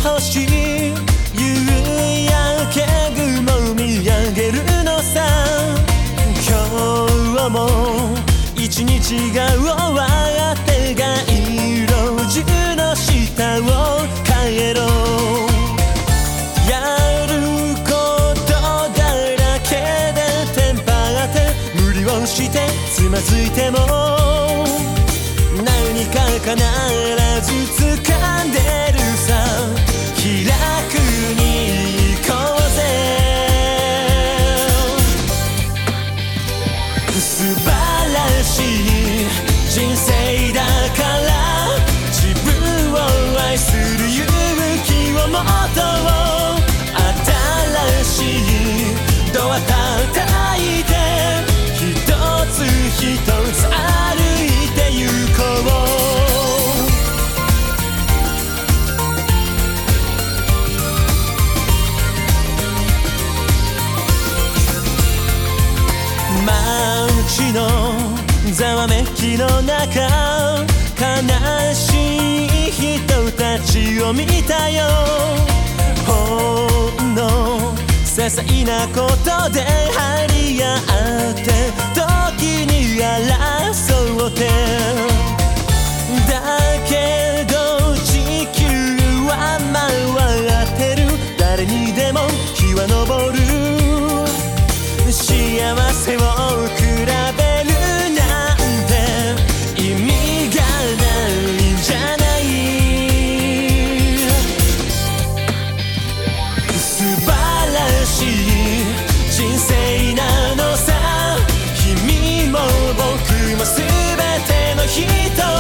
星夕焼け雲見上げるのさ。今日も一日が終わって街路樹の下を帰ろう。やることだらけでテンパって無理をしてつまずいても何か必ず掴んでるさ。気楽に行こうぜ。素晴らしい人生だから自分を愛する勇気を持とう。新しいドア叩いて一つ一つ歩いて行こう。街のざわめきの中悲しい人たちを見たよ。ほんの些細なことで張り合って時に争ってだけど地球は回ってる。誰にでも日は昇る。幸せを比べるなんて意味がないんじゃない。素晴らしい人生なのさ。君も僕も全ての人